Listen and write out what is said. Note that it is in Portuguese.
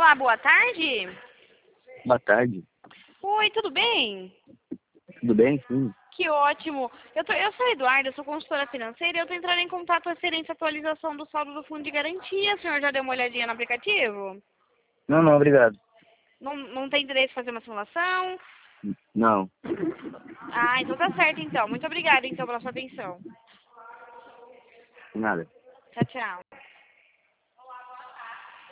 Olá, boa tarde. Boa tarde. Oi, tudo bem? Tudo bem? Sim. Que ótimo. Eu sou a Eduarda, eu sou consultora financeira e eu estou entrando em contato referente à atualização do saldo do fundo de garantia. O senhor já deu uma olhadinha no aplicativo? Não, não, obrigado. Não tem interesse em fazer uma simulação? Não. Ah, então tá certo então. Muito obrigada então pela sua atenção. Nada. Tchau, tchau.